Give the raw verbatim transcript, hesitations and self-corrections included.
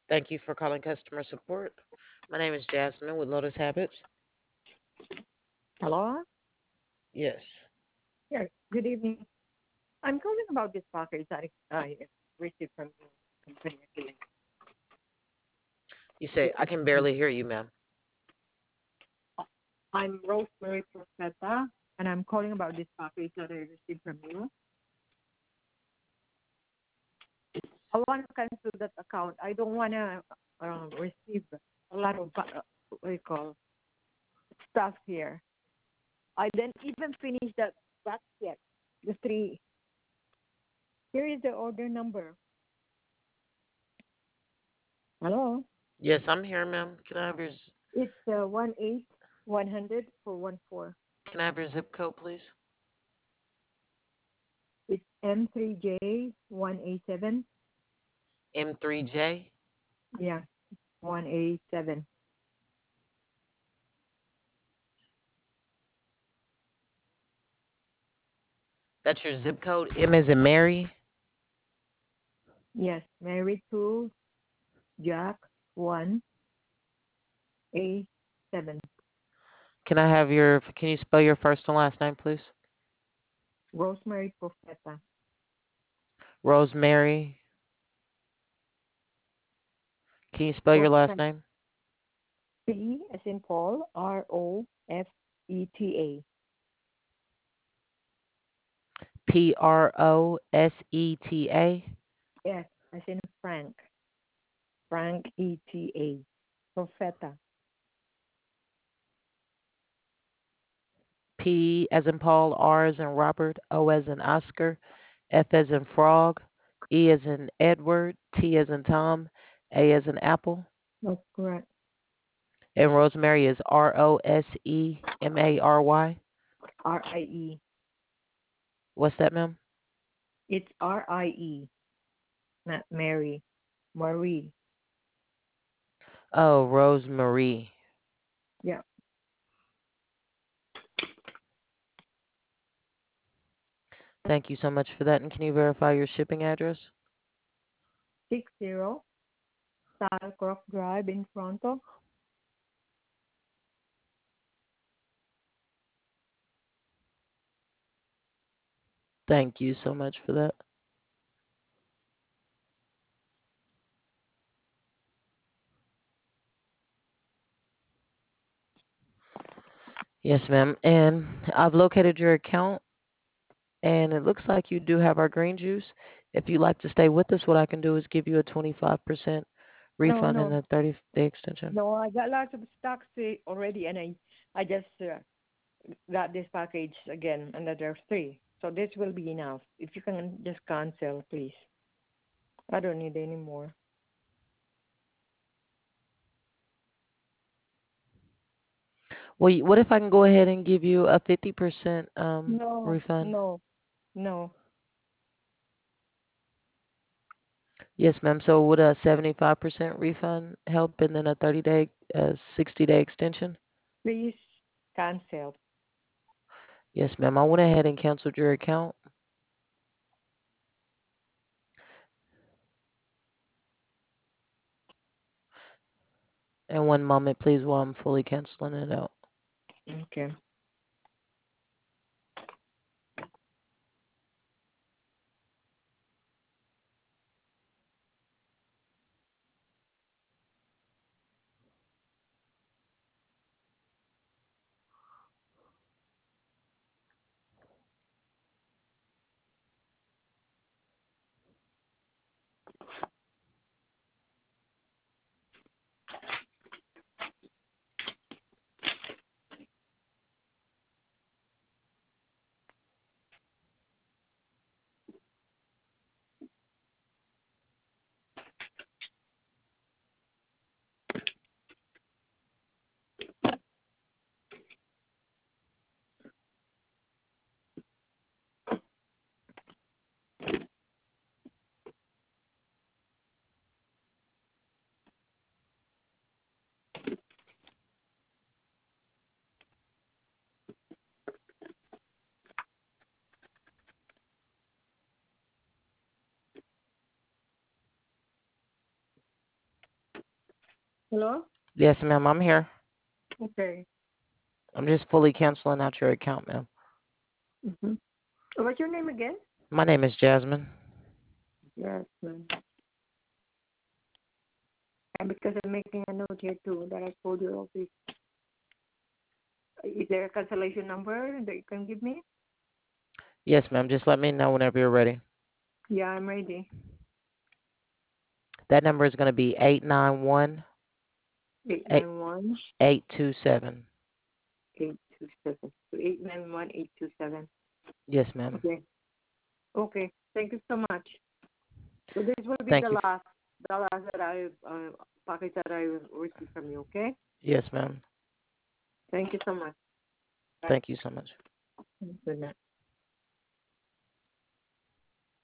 Thank you for calling customer support. My name is Jasmine with Lotus Habits. Hello? Yes. Yeah, good evening. I'm calling about this package that I received from your company again. You say, I can barely hear you, ma'am. I'm Rosemary Profeta, and I'm calling about this package that I received from you. I want to cancel that account. I don't want to uh, receive a lot of, uh, what do you call, stuff here. I didn't even finish that box yet. The three. Here is the order number. Hello? Yes, I'm here, ma'am. Can I have your z- It's uh, one eight one hundred four one four. Can I have your zip code, please? It's M three J one A seven. M three J. Yeah, one A seven. That's your zip code. M is in Mary. Yes, Mary two, Jack one A seven. Can I have your? Can you spell your first and last name, please? Rosemary Profeta. Rosemary. Can you spell your last Profeta. name? P as in Paul. R O F E T P R O S E T A. A. F as in Frank. Frank E T A. Profeta. P as in Paul. R as in Robert. O as in Oscar. F as in Frog. E as in Edward. T as in Tom. A as in Apple. That's correct. And Rosemary is R O S E M A R Y. R I E. What's that, ma'am? It's R I E, not Mary. Marie. Oh, Rosemarie. Yeah. Thank you so much for that. And can you verify your shipping address? Six zero Starcroft Drive in Toronto. Thank you so much for that. Yes, ma'am. And I've located your account, and it looks like you do have our green juice. If you'd like to stay with us, what I can do is give you a twenty-five percent No, refund and no, a thirty day extension. no. I got lots of stocks eh, already, and I, I just uh, got this package again, and there's three. So this will be enough. If you can just cancel, please. I don't need any more. Well, y- what if I can go ahead and give you a fifty percent um, No, refund? no, no. Yes, ma'am. So would a seventy-five percent refund help and then a thirty day, uh, sixty day extension? Please cancel. Yes, ma'am. I went ahead and canceled your account. And one moment, please, while I'm fully canceling it out. Okay. Hello? Yes, ma'am, I'm here. Okay. I'm just fully canceling out your account, ma'am. Mm-hmm. What's your name again? My name is Jasmine. Yes, ma'am. And because I'm making a note here too that I called your office. Is there a cancellation number that you can give me? Yes, ma'am. Just let me know whenever you're ready. Yeah, I'm ready. That number is going to be eight nine one, Eight nine one eight two seven. eight two seven. So eight nine one eight two seven. Yes, ma'am. Okay. Okay. Thank you so much. So this will be Thank the you. last, the last that I uh, package that I will receive from you. Okay. Yes, ma'am. Thank you so much. Bye. Thank you so much. Good night.